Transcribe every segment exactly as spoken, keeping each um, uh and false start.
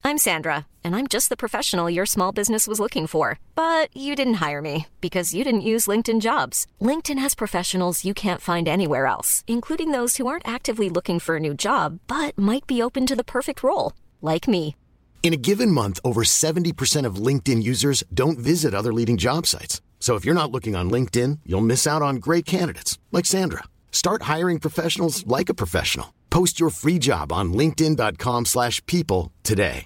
I'm Sandra, and I'm just the professional your small business was looking for. But you didn't hire me because you didn't use LinkedIn Jobs. LinkedIn has professionals you can't find anywhere else, including those who aren't actively looking for a new job, but might be open to the perfect role, like me. In a given month, over seventy percent of LinkedIn users don't visit other leading job sites. So if you're not looking on LinkedIn, you'll miss out on great candidates like Sandra. Start hiring professionals like a professional. Post your free job on linkedin dot com slash people today.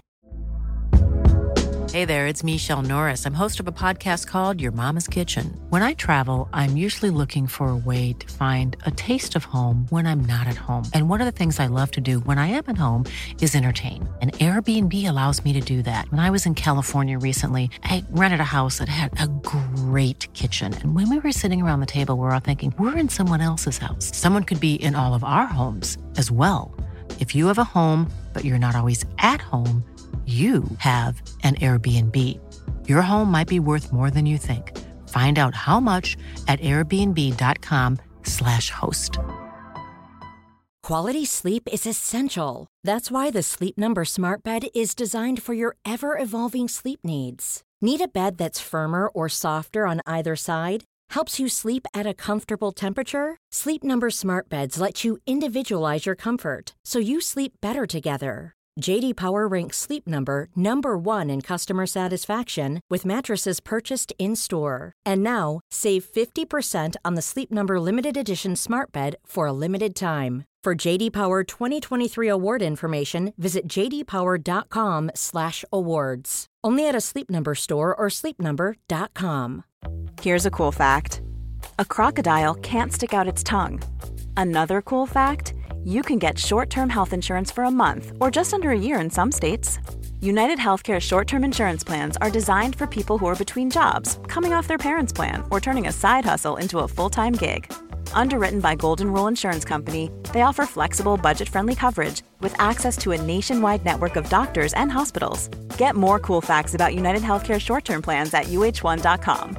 Hey there, it's Michelle Norris. I'm host of a podcast called Your Mama's Kitchen. When I travel, I'm usually looking for a way to find a taste of home when I'm not at home. And one of the things I love to do when I am at home is entertain. And Airbnb allows me to do that. When I was in California recently, I rented a house that had a great kitchen. And when we were sitting around the table, we were all thinking, we're in someone else's house. Someone could be in all of our homes as well. If you have a home, but you're not always at home, you have an Airbnb. Your home might be worth more than you think. Find out how much at airbnb.com slash host. Quality sleep is essential. That's why the Sleep Number Smart Bed is designed for your ever-evolving sleep needs. Need a bed that's firmer or softer on either side? Helps you sleep at a comfortable temperature? Sleep Number Smart Beds let you individualize your comfort, so you sleep better together. J D Power ranks Sleep Number number one in customer satisfaction with mattresses purchased in-store. And now, save fifty percent on the Sleep Number Limited Edition Smart Bed for a limited time. For J D Power twenty twenty-three award information, visit jdpower.com slash awards. Only at a Sleep Number store or sleep number dot com. Here's a cool fact. A crocodile can't stick out its tongue. Another cool fact, you can get short-term health insurance for a month or just under a year in some states. United Healthcare short-term insurance plans are designed for people who are between jobs, coming off their parents' plan, or turning a side hustle into a full-time gig. Underwritten by Golden Rule Insurance Company, they offer flexible, budget-friendly coverage with access to a nationwide network of doctors and hospitals. Get more cool facts about United Healthcare short-term plans at U H one dot com.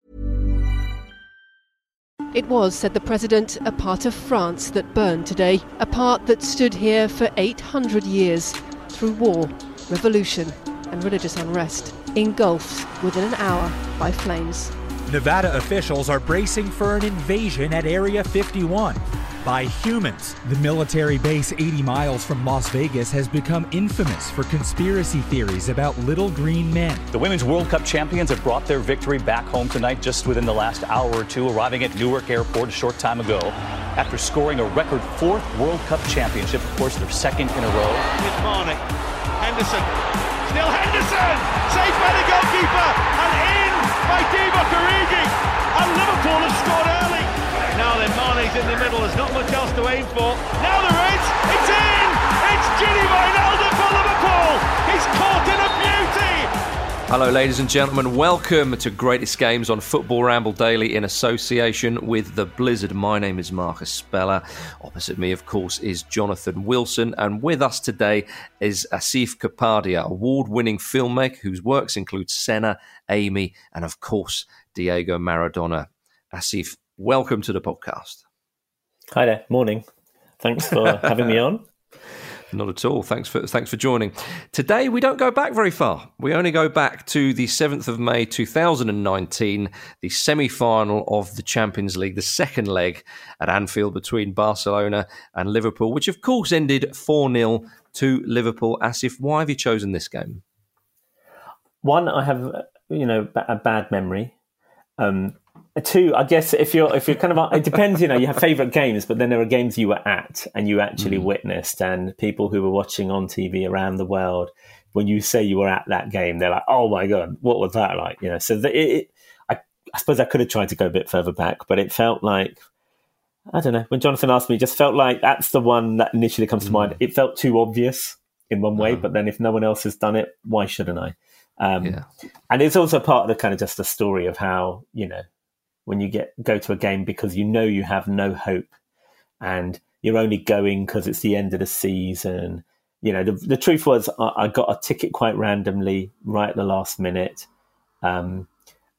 It was, said the President, a part of France that burned today, a part that stood here for eight hundred years, through war, revolution and religious unrest, engulfed within an hour by flames. Nevada officials are bracing for an invasion at Area fifty-one by humans. The military base eighty miles from Las Vegas has become infamous for conspiracy theories about little green men. The Women's World Cup champions have brought their victory back home tonight just within the last hour or two, arriving at Newark Airport a short time ago after scoring a record fourth World Cup championship, of course, their second in a row. With Marnick, Henderson, still Henderson, saved by the goalkeeper, and in by Divock Origi, and Liverpool have scored early. Now then, Mane's in the middle, there's not much else to aim for. Now there is, it's in! It's Gini Wijnaldum for Liverpool! He's caught in a beauty! Hello ladies and gentlemen, welcome to Greatest Games on Football Ramble Daily in association with The Blizzard. My name is Marcus Speller. Opposite me, of course, is Jonathan Wilson, and with us today is Asif Kapadia, award-winning filmmaker whose works include Senna, Amy, and of course, Diego Maradona. Asif, welcome to the podcast. Hi there. Morning. Thanks for having me on. Not at all. Thanks for thanks for joining. Today we don't go back very far. We only go back to the seventh of May two thousand nineteen, the semi-final of the Champions League, the second leg at Anfield between Barcelona and Liverpool, which of course ended four nil to Liverpool. Asif, why have you chosen this game? One, I have, you know, a bad memory. Um, two, I guess if you're if you're kind of, it depends, you know, you have favourite games, but then there are games you were at and you actually mm. witnessed, and people who were watching on T V around the world, when you say you were at that game, they're like, oh my God, what was that like? You know, so the, it, it, I, I suppose I could have tried to go a bit further back, but it felt like, I don't know, when Jonathan asked me, it just felt like that's the one that initially comes mm. to mind. It felt too obvious in one way, uh-huh. but then if no one else has done it, why shouldn't I? Um, yeah. And it's also part of the kind of just the story of how, you know, when you get go to a game because you know you have no hope and you're only going because it's the end of the season. You know, the, the truth was I, I got a ticket quite randomly right at the last minute. Um,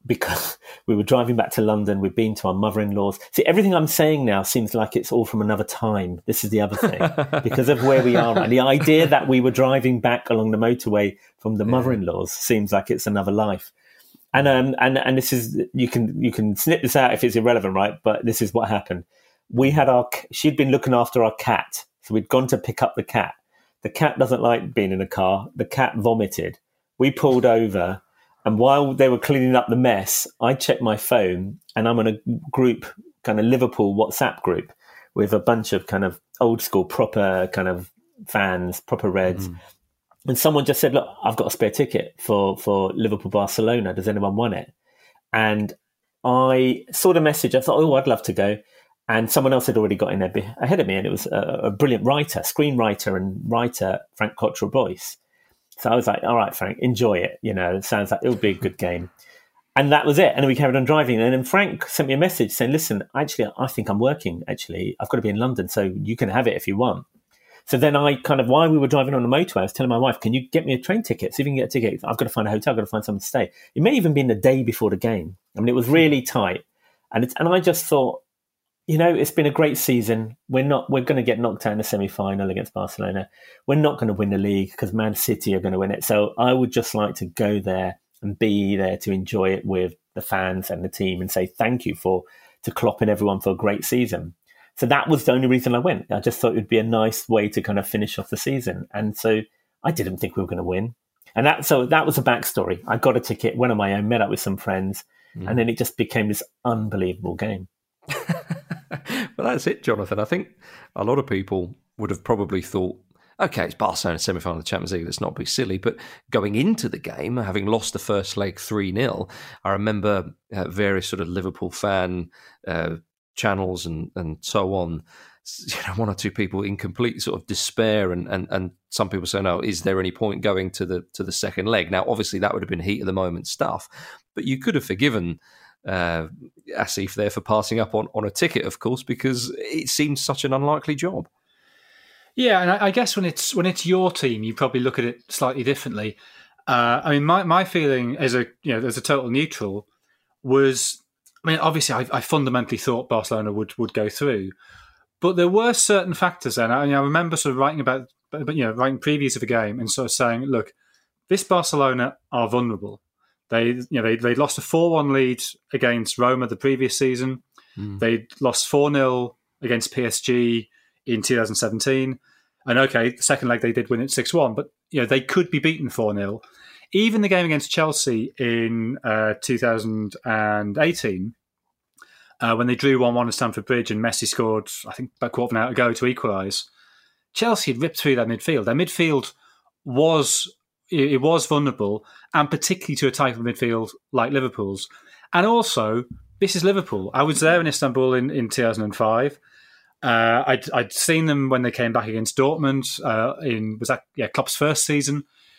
because we were driving back to London. We'd been to our mother-in-law's. See, everything I'm saying now seems like it's all from another time. This is the other thing. Because of where we are. Right? The idea that we were driving back along the motorway from the yeah. mother-in-law's seems like it's another life. And um and and this is you can you can snip this out if it's irrelevant, right? But this is what happened. We had our she'd been looking after our cat, so we'd gone to pick up the cat. The cat doesn't like being in a car. The cat vomited. We pulled over. And while they were cleaning up the mess, I checked my phone, and I'm in a group, kind of Liverpool WhatsApp group, with a bunch of kind of old school, proper kind of fans, proper Reds. Mm. And someone just said, look, I've got a spare ticket for, for Liverpool Barcelona. Does anyone want it? And I saw the message. I thought, oh, I'd love to go. And someone else had already got in there ahead of me. And it was a, a brilliant writer, screenwriter and writer, Frank Cottrell-Boyce. So I was like, all right, Frank, enjoy it. You know, it sounds like it'll be a good game. And that was it. And then we carried on driving. And then Frank sent me a message saying, listen, actually, I think I'm working, actually. I've got to be in London, so you can have it if you want. So then I kind of, while we were driving on the motorway, I was telling my wife, can you get me a train ticket? See if you can get a ticket. I've got to find a hotel. I've got to find somewhere to stay. It may even been the day before the game. I mean, it was really tight. And it's, and I just thought, you know, it's been a great season. We're not. We're going to get knocked out in the semi-final against Barcelona. We're not going to win the league because Man City are going to win it. So I would just like to go there and be there to enjoy it with the fans and the team and say thank you for to Klopp and everyone for a great season. So that was the only reason I went. I just thought it would be a nice way to kind of finish off the season. And so I didn't think we were going to win. And that so that was a backstory. I got a ticket, went on my own, met up with some friends, mm. and then it just became this unbelievable game. Well, that's it, Jonathan. I think a lot of people would have probably thought, okay, it's Barcelona semi-final of the Champions League, let's not be silly. But going into the game, having lost the first leg three nil, I remember uh, various sort of Liverpool fan uh, channels and, and so on, you know, one or two people in complete sort of despair, and, and, and some people saying, "Oh, is there any point going to the to the second leg?" Now, obviously, that would have been heat of the moment stuff, but you could have forgiven uh, Asif there for passing up on, on a ticket, of course, because it seems such an unlikely job. Yeah, and I, I guess when it's when it's your team, you probably look at it slightly differently. Uh, I mean, my, my feeling as a you know as a total neutral was, I mean, obviously, I, I fundamentally thought Barcelona would would go through. But there were certain factors then. I, I remember sort of writing about, you know, writing previews of a game and sort of saying, look, this Barcelona are vulnerable. They, you know, they they lost a four one lead against Roma the previous season. Mm. They lost four nil against P S G in two thousand seventeen. And okay, the second leg they did win it six one, but you know they could be beaten four nil. Even the game against Chelsea in uh, two thousand eighteen. Uh, when they drew one one at Stamford Bridge and Messi scored, I think, about a quarter of an hour ago to equalise, Chelsea had ripped through their midfield. Their midfield was it was vulnerable, and particularly to a type of midfield like Liverpool's. And also, this is Liverpool. I was there in Istanbul in, in two thousand five. Uh, I'd, I'd seen them when they came back against Dortmund uh, in, was that, yeah, Klopp's first season.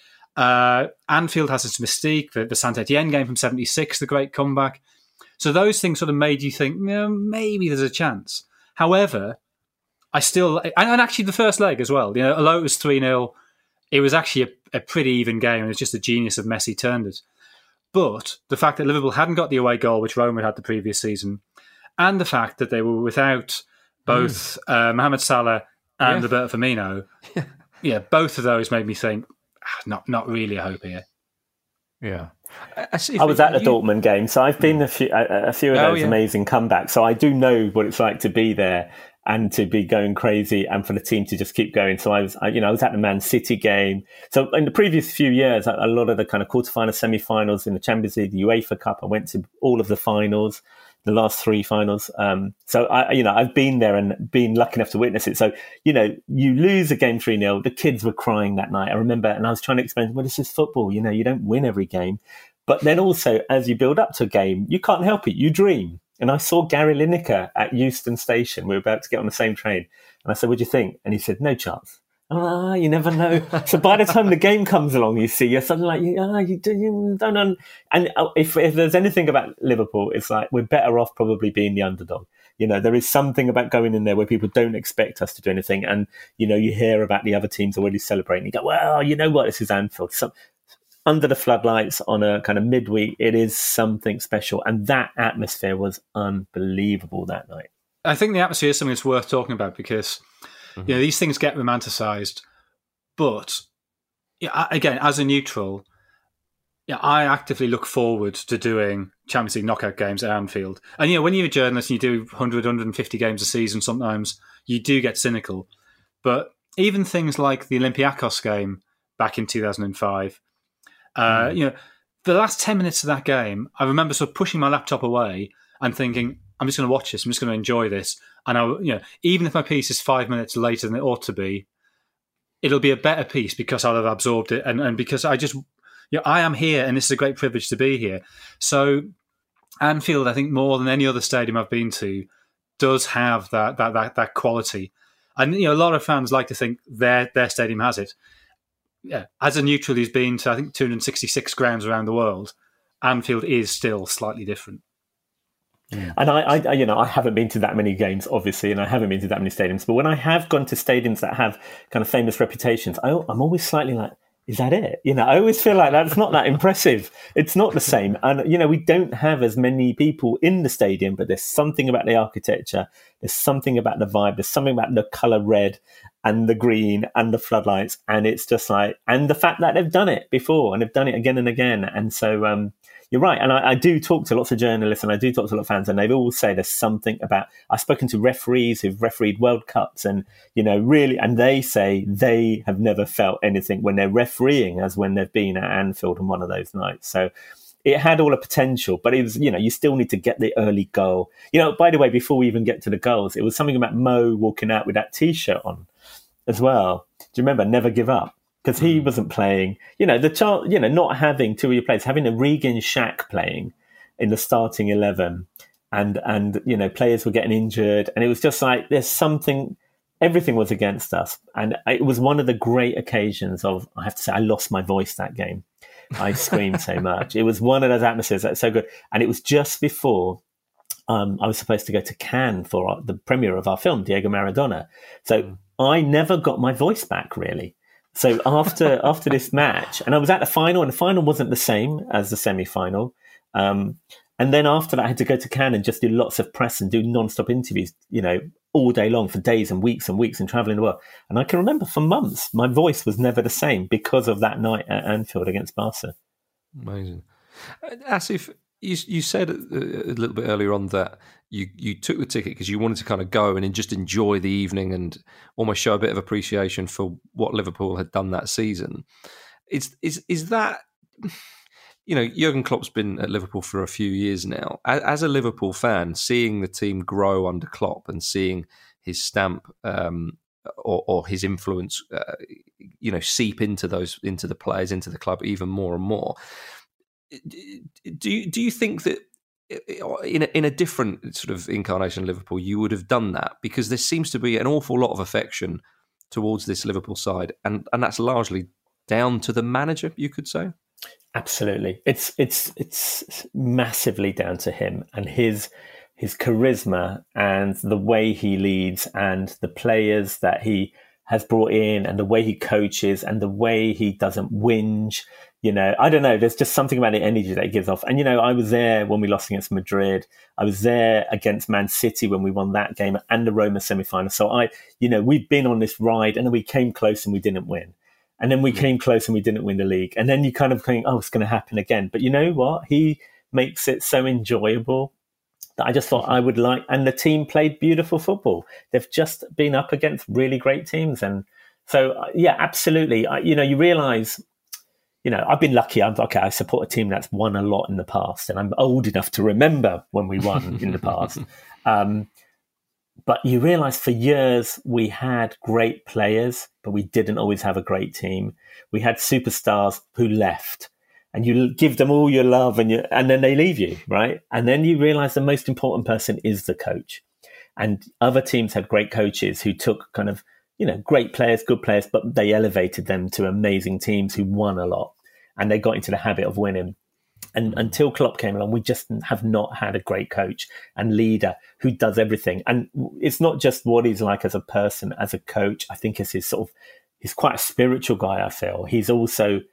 Uh, Anfield has its mystique, the, the Saint-Etienne game from seventy-six, the great comeback. So those things sort of made you think, yeah, maybe there's a chance. However, I still, and, and actually the first leg as well, you know, although it was three nil, it was actually a, a pretty even game. It was just the genius of Messi turned it. But the fact that Liverpool hadn't got the away goal, which Roma had the previous season, and the fact that they were without both mm. uh, Mohamed Salah and yeah. Roberto Firmino, yeah, both of those made me think, ah, not not really a hope here. Yeah. I, I was at the you... Dortmund game, so I've been a few, a, a few of those oh, yeah. amazing comebacks. So I do know what it's like to be there and to be going crazy, and for the team to just keep going. So I was, I, you know, I was at the Man City game. So in the previous few years, a lot of the kind of quarterfinals, semi-finals in the Champions League, the UEFA Cup, I went to all of the finals, the last three finals. Um, so I, you know, I've been there and been lucky enough to witness it. So, you know, you lose a game three nil. The kids were crying that night. I remember, and I was trying to explain, well, this is football. You know, you don't win every game. But then also, as you build up to a game, you can't help it. You dream. And I saw Gary Lineker at Euston Station. We were about to get on the same train. And I said, what do you think? And he said, no chance. Ah, you never know. So by the time the game comes along, you see, you're suddenly like, ah, you, you don't know. And if, if there's anything about Liverpool, it's like we're better off probably being the underdog. You know, there is something about going in there where people don't expect us to do anything. And, you know, you hear about the other teams already celebrating. You go, well, you know what? This is Anfield. So, under the floodlights on a kind of midweek, it is something special. And that atmosphere was unbelievable that night. I think the atmosphere is something that's worth talking about because mm-hmm. you know these things get romanticised, but yeah, again, as a neutral, yeah, I actively look forward to doing Champions League knockout games at Anfield. And you know, when you're a journalist and you do one hundred, one hundred fifty games a season, sometimes you do get cynical. But even things like the Olympiacos game back in two thousand five, uh, mm. you know, the last ten minutes of that game, I remember sort of pushing my laptop away and thinking, I'm just going to watch this. I'm just going to enjoy this. And I, you know, even if my piece is five minutes later than it ought to be, it'll be a better piece because I'll have absorbed it, and, and because I just, you know, I am here, and this is a great privilege to be here. So, Anfield, I think more than any other stadium I've been to, does have that that that that quality. And you know, a lot of fans like to think their their stadium has it. Yeah, as a neutral who's been to I think two hundred sixty-six grounds around the world, Anfield is still slightly different. Mm. And I, I, you know, I haven't been to that many games, obviously, and I haven't been to that many stadiums. But when I have gone to stadiums that have kind of famous reputations, I, I'm always slightly like, is that it? You know, I always feel like that's not that impressive. It's not the same. And, you know, we don't have as many people in the stadium, but there's something about the architecture. There's something about the vibe. There's something about the colour red and the green and the floodlights. And it's just like, and the fact that they've done it before and they've done it again and again. And so, um, you're right. And I, I do talk to lots of journalists and I do talk to a lot of fans, and they all say there's something about, I've spoken to referees who've refereed World Cups and, you know, really, and they say they have never felt anything when they're refereeing as when they've been at Anfield on one of those nights. So it had all the potential, but it was, you know, you still need to get the early goal. You know, by the way, before we even get to the goals, it was something about Mo walking out with that T-shirt on as well. Do you remember? Never give up. Because he wasn't playing, you know, the chance, you know, not having two of your players, having a Regan Shaq playing in the starting eleven, and and you know, players were getting injured, and it was just like there's something, everything was against us, and it was one of the great occasions of, I have to say, I lost my voice that game. I screamed so much. It was one of those atmospheres that's so good, and it was just before um, I was supposed to go to Cannes for our, the premiere of our film, Diego Maradona. So mm. I never got my voice back, really. So after after this match, and I was at the final, and the final wasn't the same as the semi-final. Um, and then after that, I had to go to Cannes and just do lots of press and do non-stop interviews, you know, all day long for days and weeks and weeks and traveling the world. And I can remember for months, my voice was never the same because of that night at Anfield against Barca. Amazing. Asif, you, you said a little bit earlier on that you, you took the ticket because you wanted to kind of go and just enjoy the evening and almost show a bit of appreciation for what Liverpool had done that season. Is is is that, you know, Jurgen Klopp's been at Liverpool for a few years now. As a Liverpool fan, seeing the team grow under Klopp and seeing his stamp um, or, or his influence, uh, you know, seep into those into the players, into the club even more and more. Do you, do you think that in a, in a different sort of incarnation of Liverpool, you would have done that? Because there seems to be an awful lot of affection towards this Liverpool side, and, and that's largely down to the manager, you could say. Absolutely, it's it's it's massively down to him and his his charisma and the way he leads and the players that he has brought in and the way he coaches and the way he doesn't whinge. You know, I don't know. There's just something about the energy that he gives off. And, you know, I was there when we lost against Madrid. I was there against Man City when we won that game and the Roma semi-final. So I, you know, we've been on this ride, and then we came close and we didn't win. And then we mm-hmm. came close and we didn't win the league. And then you kind of think, oh, it's going to happen again. But you know what? He makes it so enjoyable that I just thought I would like, and the team played beautiful football. They've just been up against really great teams. And so, yeah, absolutely. I, you know, you realise, you know, I've been lucky. I'm okay. I support a team that's won a lot in the past, and I'm old enough to remember when we won in the past. Um, but you realise for years we had great players, but we didn't always have a great team. We had superstars who left, and you give them all your love, and you, and then they leave you, right? And then you realise the most important person is the coach. And other teams had great coaches who took kind of, you know, great players, good players, but they elevated them to amazing teams who won a lot. And they got into the habit of winning. And until Klopp came along, we just have not had a great coach and leader who does everything. And it's not just what he's like as a person, as a coach. I think it's his sort of, he's quite a spiritual guy, I feel. He's also,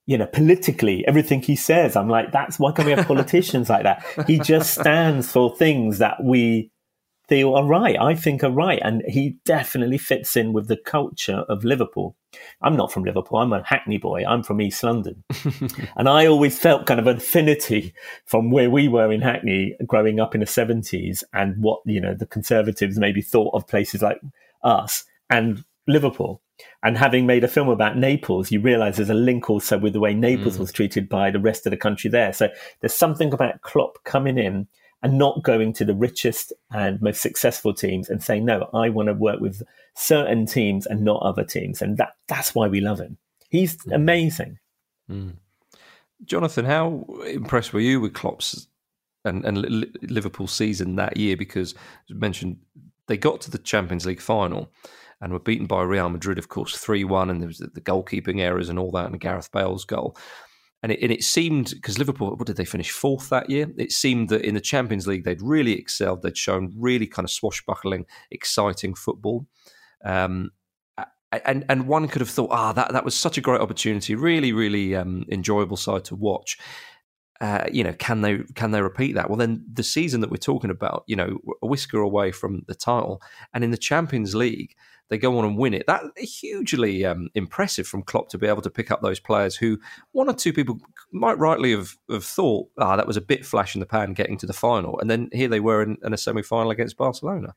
you know, politically, everything he says, I'm like, that's why can't we have politicians like that? He just stands for things that we feel are right, I think are right. And he definitely fits in with the culture of Liverpool. I'm not from Liverpool. I'm a Hackney boy. I'm from East London. And I always felt kind of an affinity from where we were in Hackney growing up in the seventies and what, you know, the Conservatives maybe thought of places like us and Liverpool. And having made a film about Naples, you realise there's a link also with the way Naples mm. was treated by the rest of the country there. So there's something about Klopp coming in and not going to the richest and most successful teams and saying, no, I want to work with certain teams and not other teams. And that that's why we love him. He's mm. amazing. Mm. Jonathan, how impressed were you with Klopp's and, and Liverpool's season that year? Because, as mentioned, they got to the Champions League final and were beaten by Real Madrid, of course, three one, and there was the goalkeeping errors and all that, and Gareth Bale's goal. And it, and it seemed, because Liverpool, what did they finish, fourth that year? It seemed that in the Champions League, they'd really excelled. They'd shown really kind of swashbuckling, exciting football. Um, and and one could have thought, ah, that, that was such a great opportunity, really, really um, enjoyable side to watch. Uh, you know, can they can they repeat that? Well, then the season that we're talking about, you know, a whisker away from the title, and in the Champions League, they go on and win it. That hugely um, impressive from Klopp to be able to pick up those players who one or two people might rightly have, have thought, ah, that was a bit flash in the pan getting to the final. And then here they were in, in a semi-final against Barcelona.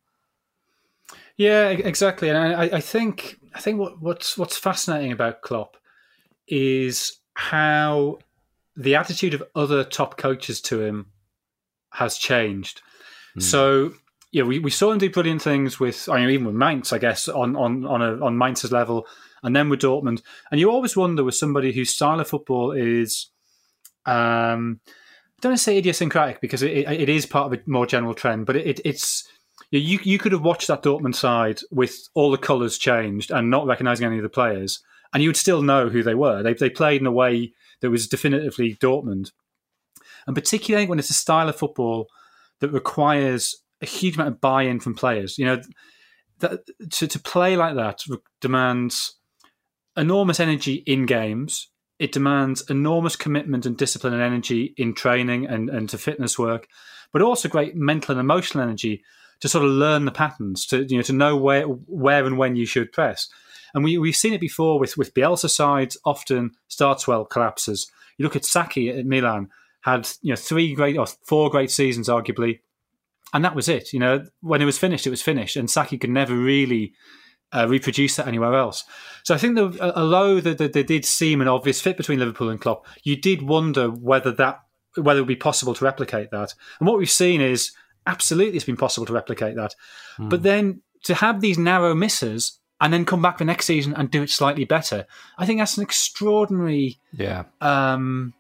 Yeah, exactly. And I, I think I think what, what's what's fascinating about Klopp is how the attitude of other top coaches to him has changed. Mm. So, yeah, we, we saw him do brilliant things with, I mean, even with Mainz, I guess, on on on, a, on Mainz's level, and then with Dortmund. And you always wonder with somebody whose style of football is, um, I don't want to say idiosyncratic because it, it, it is part of a more general trend, but it, it, it's, you you could have watched that Dortmund side with all the colours changed and not recognising any of the players, and you would still know who they were. They they played in a way that was definitively Dortmund. And particularly when it's a style of football that requires a huge amount of buy-in from players. You know, that, to, to play like that demands enormous energy in games. It demands enormous commitment and discipline and energy in training and, and to fitness work, but also great mental and emotional energy to sort of learn the patterns, to you know, to know where where and when you should press. And we, we've seen it before with, with Bielsa sides, often starts well, collapses. You look at Sacchi at Milan, had you know three great or four great seasons, arguably, and that was it. You know, when it was finished, it was finished, and Sacchi could never really uh, reproduce that anywhere else. So I think that although there, there did seem an obvious fit between Liverpool and Klopp, you did wonder whether that whether it would be possible to replicate that. And what we've seen is absolutely it's been possible to replicate that. Hmm. But then to have these narrow misses and then come back the next season and do it slightly better, I think that's an extraordinary. Yeah. Um,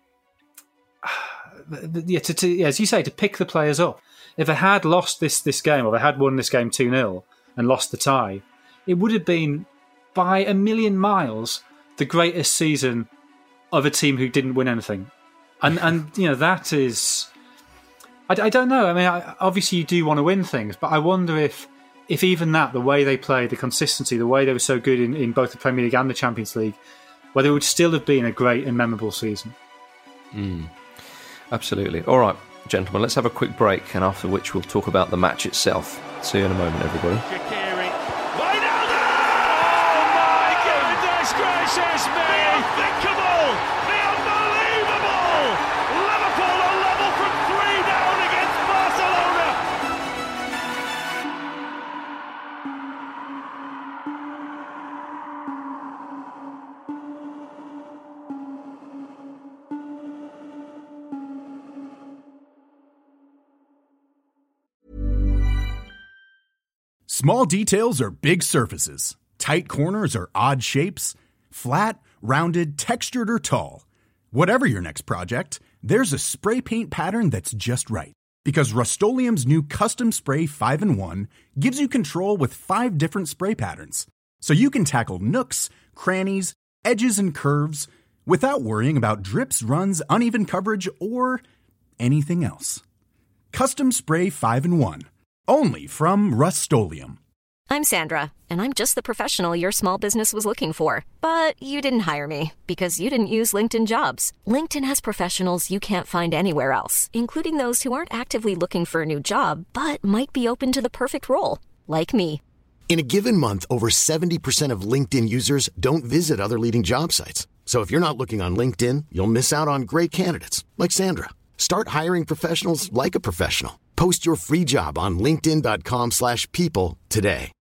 yeah, to, to, yeah, as you say, to pick the players up. If they had lost this this game, or they had won this game two nil and lost the tie, it would have been by a million miles the greatest season of a team who didn't win anything. And and you know that is, I, I don't know. I mean, I, obviously you do want to win things, but I wonder if if even that, the way they played, the consistency, the way they were so good in, in both the Premier League and the Champions League, whether it would still have been a great and memorable season. Mm, absolutely. All right, gentlemen, let's have a quick break, and after which we'll talk about the match itself. See you in a moment, everybody. Shaqiri. Wijnaldum! Oh my goodness gracious me! The unthinkable! The unbelievable! Liverpool are level from three down against Barcelona! Small details are big surfaces. Tight corners are odd shapes. Flat, rounded, textured, or tall. Whatever your next project, there's a spray paint pattern that's just right. Because Rust-Oleum's new Custom Spray five in one gives you control with five different spray patterns. So you can tackle nooks, crannies, edges, and curves without worrying about drips, runs, uneven coverage, or anything else. Custom Spray five in one. Only from Rust-Oleum. I'm Sandra, and I'm just the professional your small business was looking for. But you didn't hire me because you didn't use LinkedIn Jobs. LinkedIn has professionals you can't find anywhere else, including those who aren't actively looking for a new job, but might be open to the perfect role, like me. In a given month, over seventy percent of LinkedIn users don't visit other leading job sites. So if you're not looking on LinkedIn, you'll miss out on great candidates like Sandra. Start hiring professionals like a professional. Post your free job on linkedin.com slash people today.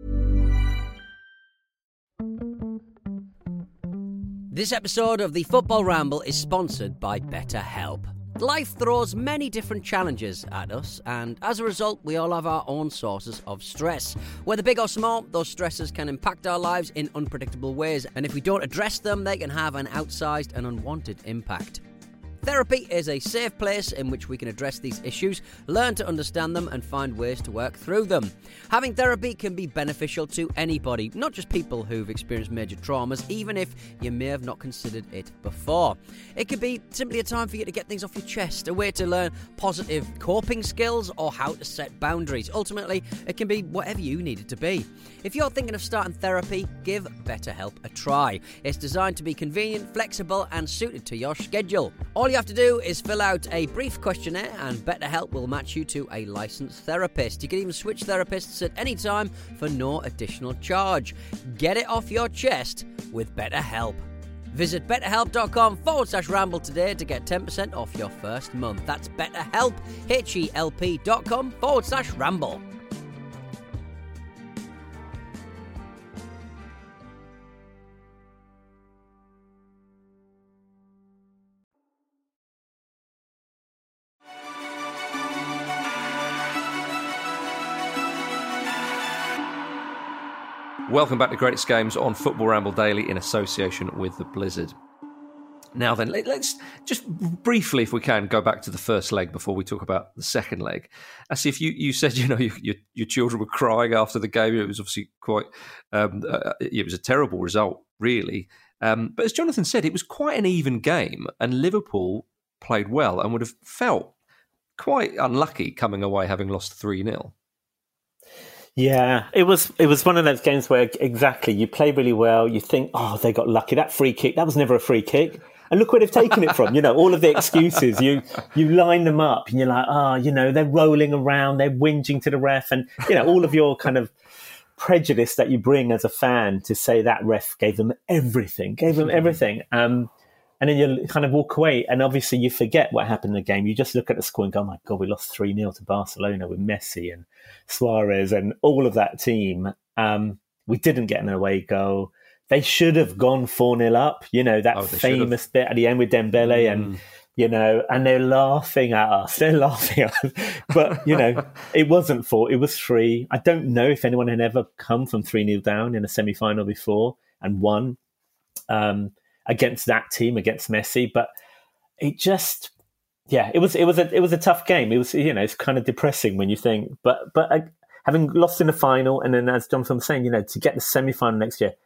This episode of the Football Ramble is sponsored by BetterHelp. Life throws many different challenges at us, and as a result, we all have our own sources of stress. Whether big or small, those stresses can impact our lives in unpredictable ways, and if we don't address them, they can have an outsized and unwanted impact. Therapy is a safe place in which we can address these issues, learn to understand them, and find ways to work through them. Having therapy can be beneficial to anybody, not just people who've experienced major traumas, even if you may have not considered it before. It could be simply a time for you to get things off your chest, a way to learn positive coping skills, or how to set boundaries. Ultimately, it can be whatever you need it to be. If you're thinking of starting therapy, give BetterHelp a try. It's designed to be convenient, flexible, and suited to your schedule. All you have to do is fill out a brief questionnaire, and BetterHelp will match you to a licensed therapist. You can even switch therapists at any time for no additional charge. Get it off your chest with BetterHelp. Visit betterhelp.com forward slash ramble today to get ten percent off your first month. That's BetterHelp, H-E-L-P dot com forward slash ramble. Welcome back to Greatest Games on Football Ramble Daily in association with the Blizzard. Now then, let's just briefly, if we can, go back to the first leg before we talk about the second leg. As if you, you said, you know, you, your, your children were crying after the game. It was obviously quite, um, uh, it was a terrible result, really. Um, but as Jonathan said, it was quite an even game, and Liverpool played well and would have felt quite unlucky coming away having lost three nil. Yeah, it was it was one of those games where exactly you play really well, you think, oh, they got lucky. That free kick, that was never a free kick. And look where they've taken it from. You know, all of the excuses, you you line them up and you're like, oh, you know, they're rolling around, they're whinging to the ref. And, you know, all of your kind of prejudice that you bring as a fan to say that ref gave them everything, gave them everything. Um, and then you kind of walk away and obviously you forget what happened in the game. You just look at the score and go, oh my God, we lost three nil to Barcelona with Messi and Suarez and all of that team. Um, we didn't get an away goal. They should have gone four nil up. You know, that oh, famous bit at the end with Dembele mm. and, you know, and they're laughing at us. They're laughing at us. But, you know, it wasn't four. It was three. I don't know if anyone had ever come from three nil down in a semi-final before and won um, against that team, against Messi. But it just... Yeah, it was it was a it was a tough game. It was, you know, it's kind of depressing when you think, but but uh, having lost in the final, and then as Jonathan was saying, you know, to get the semi final next year,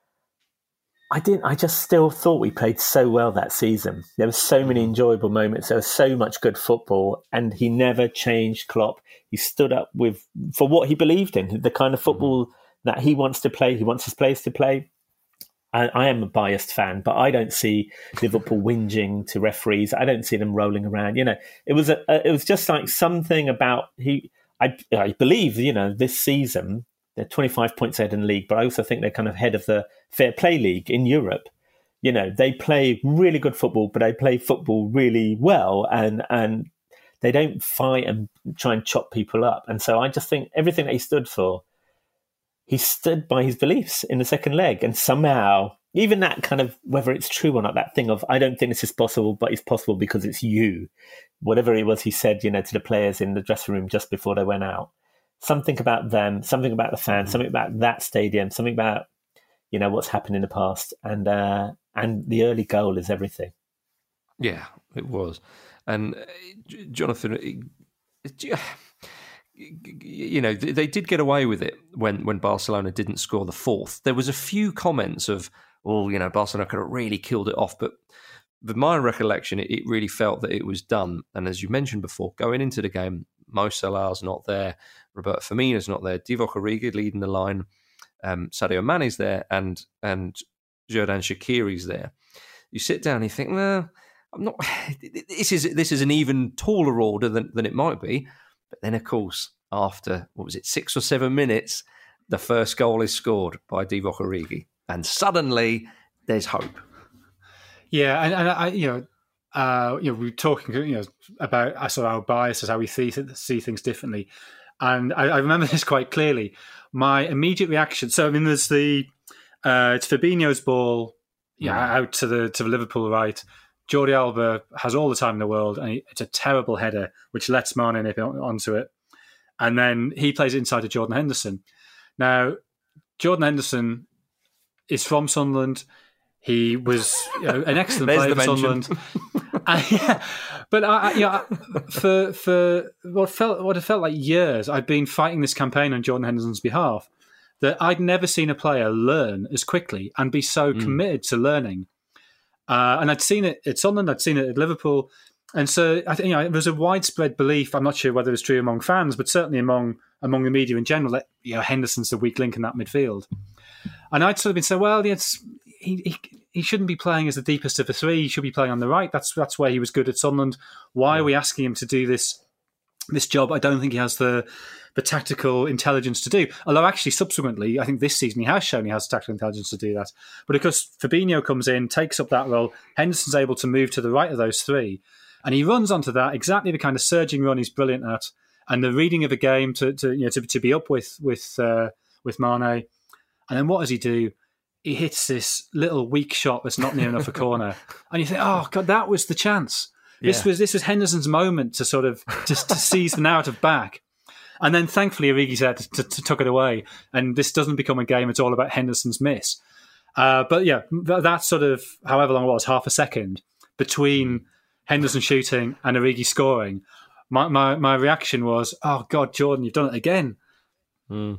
I didn't. I just still thought we played so well that season. There were so many enjoyable moments. There was so much good football, and he never changed. Klopp. He stood up with for what he believed in, the kind of football that he wants to play. He wants his players to play. I, I am a biased fan, but I don't see Liverpool whinging to referees. I don't see them rolling around. You know, it was a, a, it was just like something about he. I, I believe, you know, this season they're twenty-five points ahead in the league, but I also think they're kind of head of the Fair Play League in Europe. You know, they play really good football, but they play football really well, and and they don't fight and try and chop people up. And so I just think everything that he stood for. He stood by his beliefs in the second leg, and somehow, even that kind of, whether it's true or not, that thing of, I don't think this is possible, but it's possible because it's you. Whatever it was he said, you know, to the players in the dressing room just before they went out. Something about them, something about the fans, something about that stadium, something about, you know, what's happened in the past. And, uh, and the early goal is everything. Yeah, it was. And uh, Jonathan, it, it, you know, they did get away with it when, when Barcelona didn't score the fourth. There was a few comments of, well, you know, Barcelona could have really killed it off. But with my recollection, it, it really felt that it was done. And as you mentioned before, going into the game, Mo Salah's not there. Roberto Firmino's not there. Divock Origi leading the line. Um, Sadio Mane's there, and and Xherdan Shaqiri's there. You sit down and you think, well, I'm not. This is this is an even taller order than, than it might be. But then, of course, after what was it, six or seven minutes, the first goal is scored by Divock Origi, and suddenly there's hope. Yeah, and, and I, you know, uh, you know, we were talking, you know, about uh, sort of our biases, how we see see things differently, and I, I remember this quite clearly. My immediate reaction. So, I mean, there's the uh, it's Fabinho's ball, yeah, mm. out to the to the Liverpool right. Jordi Alba has all the time in the world, and he, it's a terrible header which lets Mane nip onto it, and then he plays it inside to Jordan Henderson. Now, Jordan Henderson is from Sunderland. He was, you know, an excellent player for Sunderland. uh, yeah, but I, I, you know, for for what felt what it felt like years, I'd been fighting this campaign on Jordan Henderson's behalf. That I'd never seen a player learn as quickly and be so mm. committed to learning. Uh, and I'd seen it at Sunderland, I'd seen it at Liverpool, and so I think, you know, there was a widespread belief. I'm not sure whether it's true among fans, but certainly among among the media in general, that, you know, Henderson's the weak link in that midfield. And I'd sort of been saying, well, it's, he, he he shouldn't be playing as the deepest of the three. He should be playing on the right. That's that's where he was good at Sunderland. Why are we asking him to do this this job? I don't think he has the the tactical intelligence to do. Although actually subsequently, I think this season he has shown he has tactical intelligence to do that. But of course, Fabinho comes in, takes up that role. Henderson's able to move to the right of those three. And he runs onto that, exactly the kind of surging run he's brilliant at. And the reading of a game to, to you know to, to be up with with uh, with Mane. And then what does he do? He hits this little weak shot that's not near enough a corner. And you think, oh, God, that was the chance. This yeah. was this was Henderson's moment to sort of just to seize the narrative back. And then thankfully Origi's there to, to, to tuck it away. And this doesn't become a game. It's all about Henderson's miss. Uh, but yeah, that, that sort of, however long it was, half a second between Henderson shooting and Origi scoring, my, my, my reaction was, oh, God, Jordan, you've done it again. Mm.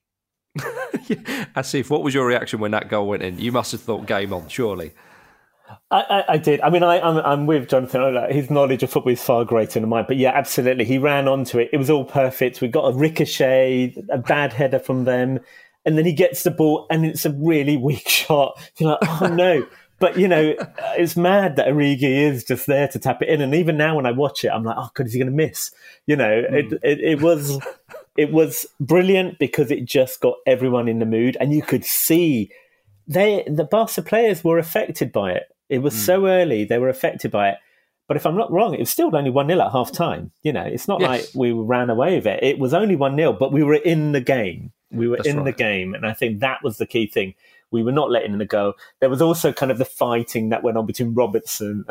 Asif, what was your reaction when that goal went in? You must have thought game on, surely. I, I, I did. I mean, I, I'm, I'm with Jonathan. His knowledge of football is far greater than mine. But yeah, absolutely. He ran onto it. It was all perfect. We got a ricochet, a bad header from them. And then he gets the ball and it's a really weak shot. You're like, oh no. But, you know, it's mad that Origi is just there to tap it in. And even now when I watch it, I'm like, oh, God, is he going to miss? You know, mm. it, it, it was... It was brilliant because it just got everyone in the mood, and you could see they the Barca players were affected by it. It was mm. so early, they were affected by it. But if I'm not wrong, it was still only one nil at half time. You know, it's not yes. like we ran away with it. It was only one nil, but we were in the game. We were That's in right. the game, and I think that was the key thing. We were not letting them go. There was also kind of the fighting that went on between Robertson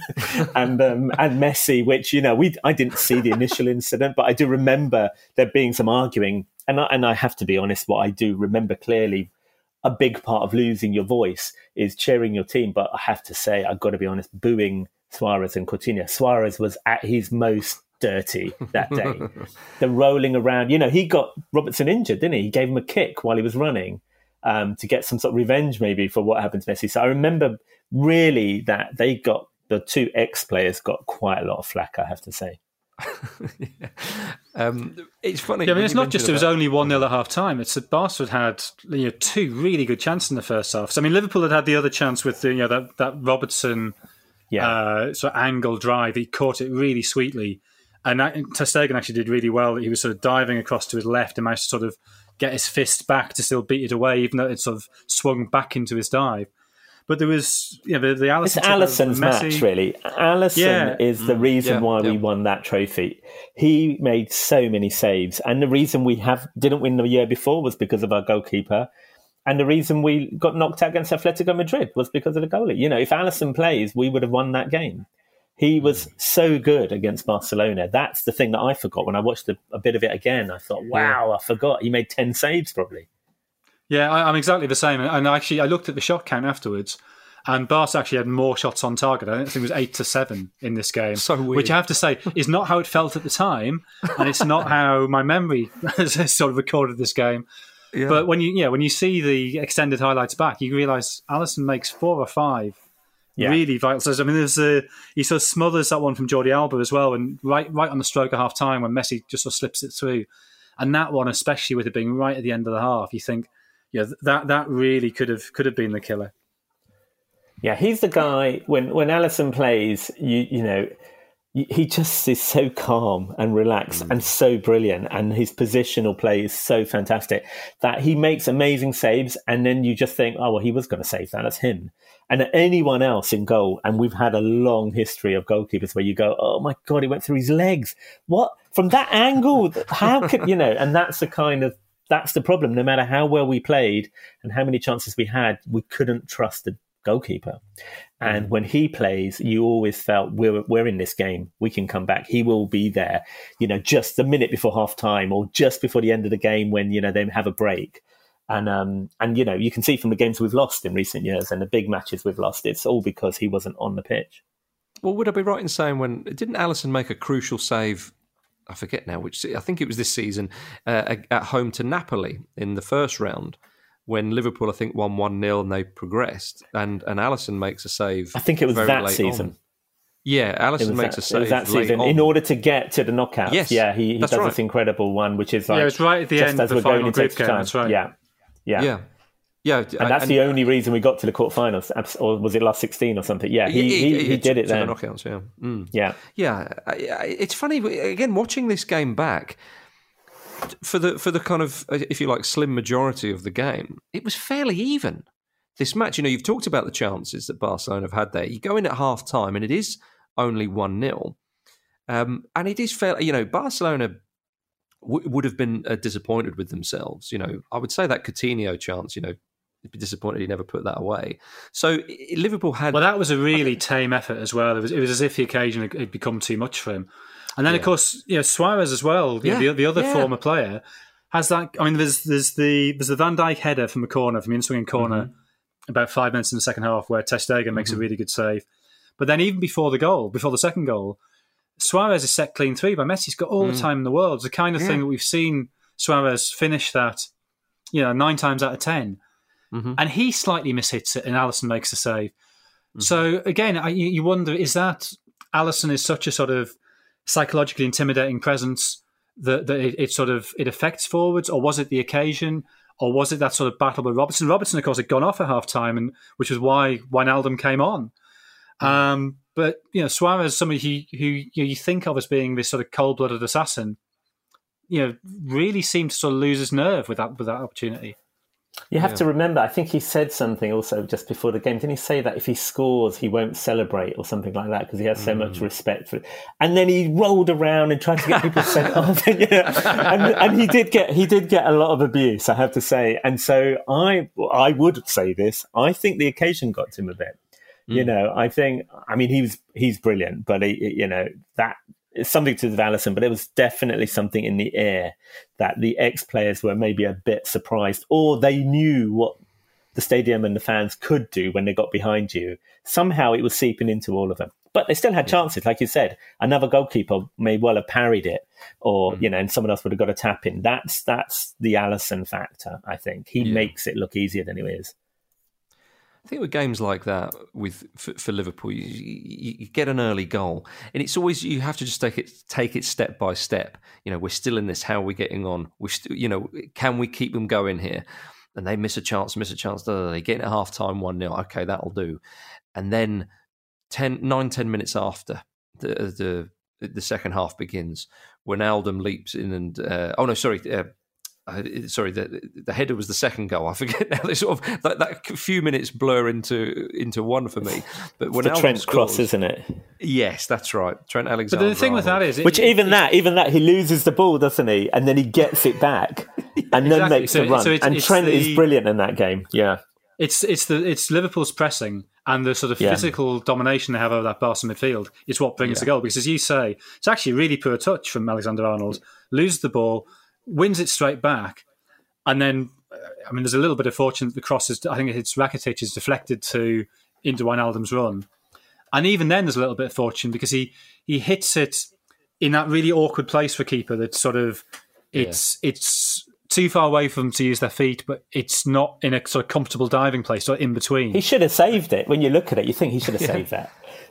and um, and Messi, which, you know, we I didn't see the initial incident, but I do remember there being some arguing. And I, and I have to be honest, what I do remember clearly, a big part of losing your voice is cheering your team. But I have to say, I've got to be honest, booing Suarez and Coutinho. Suarez was at his most dirty that day. The rolling around, you know, he got Robertson injured, didn't he? He gave him a kick while he was running. Um, to get some sort of revenge maybe for what happened to Messi. So I remember really that they got, the two ex-players got quite a lot of flack, I have to say. yeah. um, it's funny. Yeah, I mean, it's not just about... it was only one nil at half time. It's that Barca had, you know, two really good chances in the first half. So, I mean, Liverpool had had the other chance with the, you know, that, that Robertson yeah. uh, sort of angle drive. He caught it really sweetly. And that, Ter Stegen actually did really well. He was sort of diving across to his left and managed to sort of get his fist back to still beat it away, even though it sort of swung back into his dive. But there was, you know, the, the Alisson... It's Alisson's match, really. Alisson yeah. is the reason yeah, why yeah. we won that trophy. He made so many saves. And the reason we have didn't win the year before was because of our goalkeeper. And the reason we got knocked out against Atletico Madrid was because of the goalie. You know, if Alisson plays, we would have won that game. He was so good against Barcelona. That's the thing that I forgot when I watched a, a bit of it again. I thought, wow, I forgot. He made ten saves probably. Yeah, I, I'm exactly the same. And actually, I looked at the shot count afterwards, and Barca actually had more shots on target. I think it was eight to seven in this game. So weird. Which I have to say is not how it felt at the time, and it's not how my memory has sort of recorded this game. Yeah. But when you, yeah, when you see the extended highlights back, you realise Alisson makes four or five. Yeah. Really vital. So, I mean, there's a, he sort of smothers that one from Jordi Alba as well, and right right on the stroke of half time when Messi just sort of slips it through. And that one, especially with it being right at the end of the half, you think, yeah, that that really could have could have been the killer. Yeah, he's the guy, when, when Alisson plays, you you know, he just is so calm and relaxed mm. and so brilliant, and his positional play is so fantastic that he makes amazing saves, and then you just think, oh, well, he was going to save that, that's him. And anyone else in goal, and we've had a long history of goalkeepers where you go, oh my God, he went through his legs. What? From that angle? How could, you know, and that's the kind of, that's the problem. No matter how well we played and how many chances we had, we couldn't trust the goalkeeper. And when he plays, you always felt we're we're in this game. We can come back. He will be there, you know, just a minute before half time or just before the end of the game when, you know, they have a break. And, um, and you know, you can see from the games we've lost in recent years and the big matches we've lost, it's all because he wasn't on the pitch. Well, would I be right in saying when, didn't Alisson make a crucial save, I forget now, which I think it was this season, uh, at home to Napoli in the first round, when Liverpool, I think, won one nil and they progressed, and, and Alisson makes a save. I think it was very that late season. On. Yeah, Alisson makes that, a save it was that late season on. in order to get to the knockouts. Yes, yeah, he, he does right. this incredible one, which is like yeah, it's right at the just end as of the we're going final into group extra game. time. That's right. Yeah, yeah, yeah. Yeah, and that's and, the only reason we got to the quarterfinals, or was it last sixteen or something? Yeah, he he, he, he did it then. The knockouts, yeah, mm. yeah, yeah. It's funny again watching this game back. For the for the kind of, if you like, slim majority of the game, it was fairly even. This match, you know, you've talked about the chances that Barcelona have had there. You go in at half time, and it is only one nil, um, and it is fair. You know, Barcelona w- would have been uh, disappointed with themselves. You know, I would say that Coutinho chance, you know, he'd be disappointed he never put that away. So Liverpool had. Well, that was a really tame effort as well. It was it was as if the occasion had, had become too much for him. And then, yeah. of course, you know, Suarez as well, yeah. the, the other yeah. former player, has that. I mean, there's there's the there's the Van Dijk header from the corner, from the in-swinging corner, mm-hmm. about five minutes in the second half, where Ter Stegen mm-hmm. makes a really good save. But then, even before the goal, before the second goal, Suarez is set clean three by Messi. He's got all mm. the time in the world. It's the kind of yeah. thing that we've seen Suarez finish that, you know, nine times out of ten, mm-hmm. and he slightly mishits it, and Alisson makes the save. Mm-hmm. So again, I, you wonder: is that Alisson is such a sort of psychologically intimidating presence that, that it, it sort of it affects forwards, or was it the occasion, or was it that sort of battle with Robertson? Robertson, of course, had gone off at half time, and which was why Wijnaldum came on. Mm. Um, but you know, Suarez, somebody who, who you, know, you think of as being this sort of cold-blooded assassin, you know, really seemed to sort of lose his nerve with that with that opportunity. You have yeah. to remember, I think he said something also just before the game. Didn't he say that if he scores, he won't celebrate or something like that because he has so mm. much respect for it? And then he rolled around and tried to get people sent off. And, you know, and, and he did get he did get a lot of abuse, I have to say. And so I I would say this. I think the occasion got to him a bit. Mm. You know, I think, I mean, he was he's brilliant, but, he, you know, that... It's something to do with Alisson, but it was definitely something in the air that the ex-players were maybe a bit surprised, or they knew what the stadium and the fans could do when they got behind you. Somehow it was seeping into all of them. But they still had chances, like you said. Another goalkeeper may well have parried it, or, mm. you know, and someone else would have got a tap in. That's that's the Alisson factor, I think. He yeah. makes it look easier than it is. I think with games like that, with for, for Liverpool, you, you, you get an early goal, and it's always you have to just take it take it step by step. You know, we're still in this. How are we getting on? We, st- you know, can we keep them going here? And they miss a chance, miss a chance. They get at half time one nil. Okay, that'll do. And then ten, nine, ten minutes after the the the second half begins, Wijnaldum leaps in and uh, oh no, sorry. Uh, Uh, sorry, the the header was the second goal. I forget now. They sort of that, that few minutes blur into into one for me. But when it's the Trent scores, cross, isn't it? Yes, that's right, Trent Alexander. But the thing with that is, it, which it, even it, that, even that, he loses the ball, doesn't he? And then he gets it back, and then exactly. makes so, a run. So it's, and it's Trent the, is brilliant in that game. Yeah, it's it's the it's Liverpool's pressing and the sort of yeah. physical domination they have over that Barca midfield is what brings yeah. the goal. Because as you say, it's actually really poor touch from Alexander-Arnold. Loses the ball, wins it straight back. And then, I mean, there's a little bit of fortune that the cross is, I think it's Rakitic is deflected to into Wijnaldum's run. And even then, there's a little bit of fortune because he, he hits it in that really awkward place for keeper that sort of, it's yeah. it's too far away for them to use their feet, but it's not in a sort of comfortable diving place or in between. He should have saved it. When you look at it, you think he should have yeah. saved that.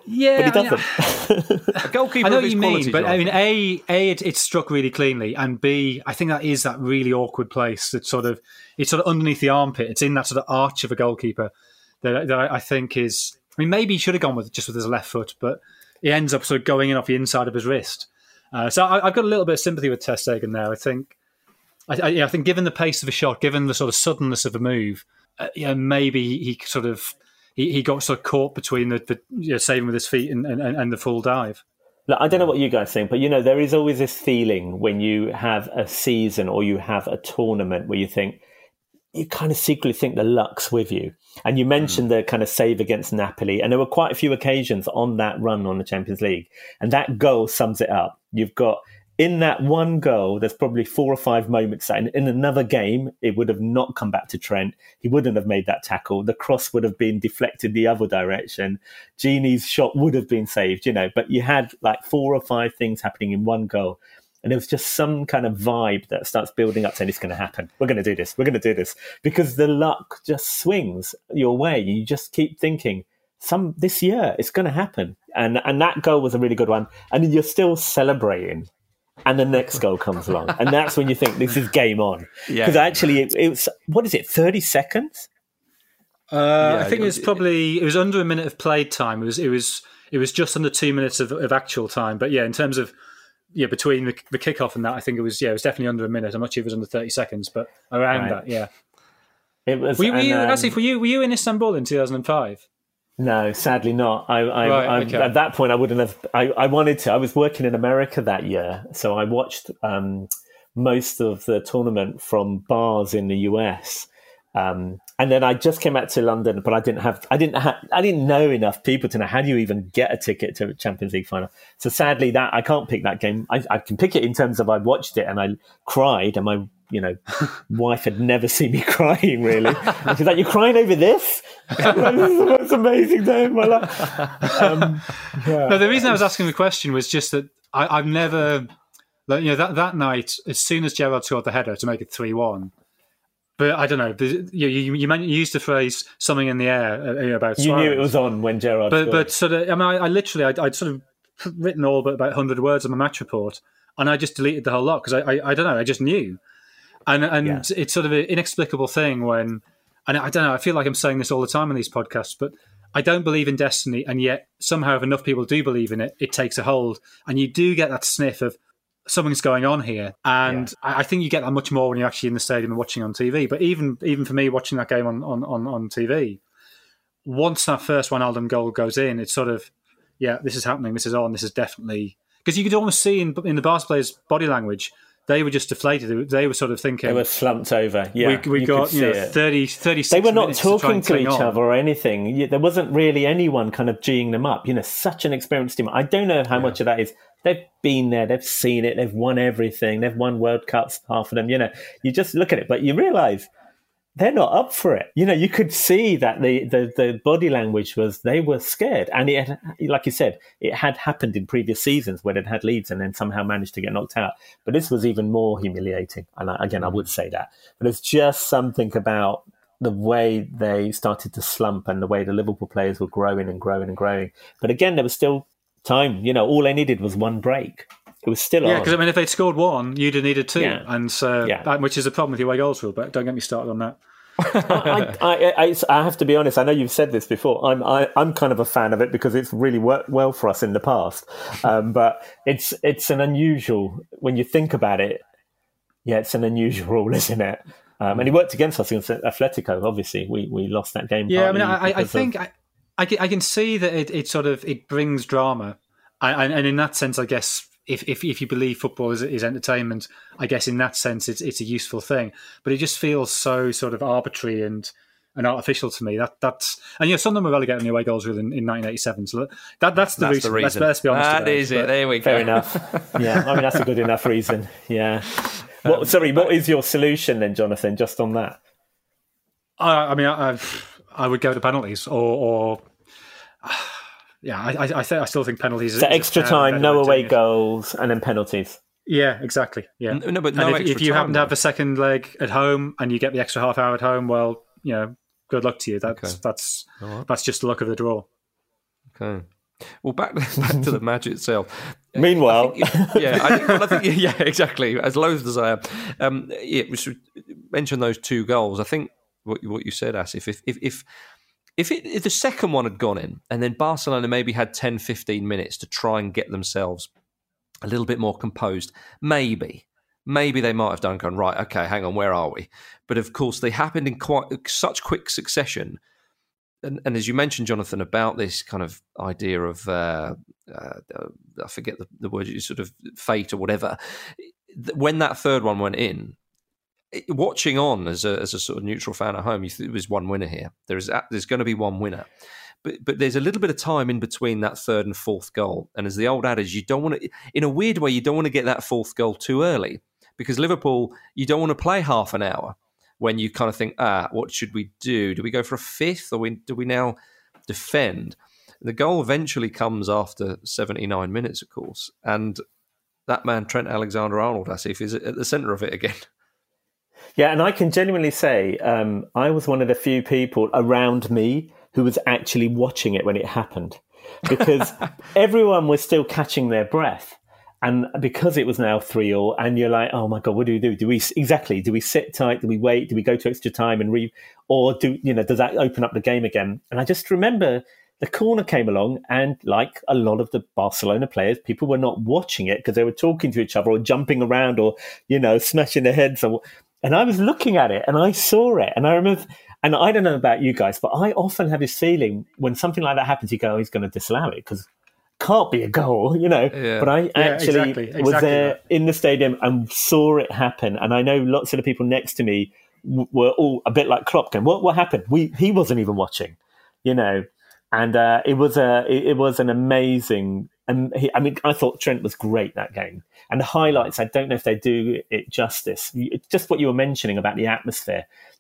Yeah, but he doesn't. I, mean, a goalkeeper I know of what his you quality, mean, but I Jonathan. mean, a a it, it's struck really cleanly, and b I think that is that really awkward place that sort of it's sort of underneath the armpit. It's in that sort of arch of a goalkeeper that, that I think is. I mean, maybe he should have gone with just with his left foot, but he ends up sort of going in off the inside of his wrist. Uh, so I, I've got a little bit of sympathy with Ter Stegen there. I think, I, I, yeah, I think given the pace of a shot, given the sort of suddenness of a move, uh, yeah, maybe he sort of. He, he got sort of caught between the, the you know, saving with his feet and, and, and the full dive. Look, I don't know what you guys think, but you know, there is always this feeling when you have a season or you have a tournament where you think, you kind of secretly think the luck's with you. And you mentioned mm. the kind of save against Napoli, and there were quite a few occasions on that run on the Champions League. And that goal sums it up. You've got, in that one goal, there's probably four or five moments that in, in another game, it would have not come back to Trent. He wouldn't have made that tackle. The cross would have been deflected the other direction. Gini's shot would have been saved, you know, but you had like four or five things happening in one goal. And there was just some kind of vibe that starts building up saying it's going to happen. We're going to do this. We're going to do this. Because the luck just swings your way. You just keep thinking, some this year, it's going to happen. And, and that goal was a really good one. And you're still celebrating. And the next goal comes along. And that's when you think this is game on. Because yeah. actually, it, it was, what is it, thirty seconds? Uh, yeah, I think it was probably, it was under a minute of played time. It was it was, it was just under two minutes of, of actual time. But yeah, in terms of, yeah, between the, the kickoff and that, I think it was, yeah, it was definitely under a minute. I'm not sure if it was under thirty seconds, but around right. that, yeah. It was. Were you, were you, and, um, Asif, were you, were you in Istanbul in two thousand five? No, sadly not. I, I, right, I okay. At that point, I wouldn't have. I, I wanted to. I was working in America that year, so I watched um, most of the tournament from bars in the U S. Um, and then I just came back to London, but I didn't have. I didn't have. I didn't know enough people to know how do you even get a ticket to a Champions League final. So sadly, that I can't pick that game. I, I can pick it in terms of I watched it and I cried, and my you know wife had never seen me crying really. And she's like, "You're crying over this? This is the most amazing day of my life." Um, yeah. No, the reason I was asking the question was just that I, I've never, you know, that, that night, as soon as Gerrard scored the header to make it three one, but I don't know, you, you, you used the phrase something in the air about Suarez. You knew it was on when Gerrard but, scored. But sort of, I mean, I, I literally, I'd, I'd sort of written all but about one hundred words on my match report, and I just deleted the whole lot because I, I, I don't know, I just knew. And and yeah. It's sort of an inexplicable thing when, and I don't know, I feel like I'm saying this all the time on these podcasts, but I don't believe in destiny, and yet somehow if enough people do believe in it, it takes a hold. And you do get that sniff of something's going on here. And yeah. I think you get that much more when you're actually in the stadium and watching on T V. But even even for me, watching that game on, on, on, on T V, once that first Wijnaldum goal goes in, it's sort of, yeah, this is happening, this is on, this is definitely... Because you could almost see in, in the Barca players' body language, they were just deflated. They were sort of thinking... They were slumped over, yeah. We, we you got you know, thirty, thirty-six They were not minutes talking to, to each on. other or anything. There wasn't really anyone kind of geeing them up. You know, such an experienced team. I don't know how yeah. much of that is... They've been there, they've seen it, they've won everything, they've won World Cups, half of them. You know, you just look at it, but you realise they're not up for it. You know, you could see that the, the, the body language was, they were scared. And it had, like you said, it had happened in previous seasons where they'd had leads and then somehow managed to get knocked out. But this was even more humiliating. And I, again, I would say that. But it's just something about the way they started to slump and the way the Liverpool players were growing and growing and growing. But again, there was still time. You know, all they needed was one break. It was still yeah, on. Yeah, because I mean, if they'd scored one, you'd have needed two. Yeah. And so, yeah. that, which is a problem with the away goals rule, but don't get me started on that. I, I, I, I have to be honest. I know you've said this before. I'm I, I'm kind of a fan of it because it's really worked well for us in the past. Um, but it's it's an unusual when you think about it. Yeah, it's an unusual rule, isn't it? Um, and he worked against us against Atletico. Obviously, we, we lost that game. Yeah, I mean, I, I think of... I, I, can, I can see that it, it sort of it brings drama, and, and in that sense, I guess. If, if if you believe football is, is entertainment, I guess in that sense it's it's a useful thing. But it just feels so sort of arbitrary and, and artificial to me. That that's and you know some of them were relegated in the away goals rule in, in nineteen eighty-seven. So that that's the, that's reason. the reason. Let's, let's be honest. That is it. There we go. Fair enough. Yeah, I mean that's a good enough reason. Yeah. What, um, sorry, what is your solution then, Jonathan? Just on that. I, I mean, I, I would go to penalties or. or Yeah, I, I, I, th- I still think penalties. So extra time, no away goals, and then penalties. Yeah, exactly. Yeah, no, no but no and if, extra if you time, happen to have a second leg at home and you get the extra half hour at home, well, you know, good luck to you. That's okay. that's right. that's just the luck of the draw. Okay. Well, back back to the match itself. Meanwhile, I think, yeah, I think, well, I think, yeah, exactly. As loath as I am, um, yeah, we should mention those two goals. I think what what you said, Asif, if if if if, it, if the second one had gone in, and then Barcelona maybe had ten, fifteen minutes to try and get themselves a little bit more composed, maybe. Maybe they might have done gone, right, okay, hang on, where are we? But of course, they happened in quite such quick succession. And, and as you mentioned, Jonathan, about this kind of idea of, uh, uh, I forget the, the word, sort of fate or whatever. When that third one went in, watching on as a, as a sort of neutral fan at home, you think there was one winner here. There's there's going to be one winner. But but there's a little bit of time in between that third and fourth goal. And as the old adage, you don't want to, in a weird way, you don't want to get that fourth goal too early. Because Liverpool, you don't want to play half an hour when you kind of think, ah, what should we do? Do we go for a fifth, or we, do we now defend? The goal eventually comes after seventy-nine minutes, of course, and that man, Trent Alexander-Arnold, Asif, is at the centre of it again. Yeah, and I can genuinely say um, I was one of the few people around me who was actually watching it when it happened, because everyone was still catching their breath. And because it was now three all, and you're like, oh my God, what do we do? Do we exactly? Do we sit tight? Do we wait? Do we go to extra time and re? Or do you know? Does that open up the game again? And I just remember the corner came along, and like a lot of the Barcelona players, people were not watching it because they were talking to each other or jumping around or you know smashing their heads. Or, and I was looking at it, and I saw it, and I remember. And I don't know about you guys, but I often have this feeling when something like that happens, you go, oh, he's going to disallow it because. Can't be a goal, you know. Yeah. But I yeah, actually exactly, exactly was there that. in the stadium and saw it happen. And I know lots of the people next to me w- were all a bit like Klopp going, what, what happened? We He wasn't even watching, you know. And uh, it was a it, it was an amazing. Um, he, I mean, I thought Trent was great that game. And the highlights, I don't know if they do it justice. It's just what you were mentioning about the atmosphere.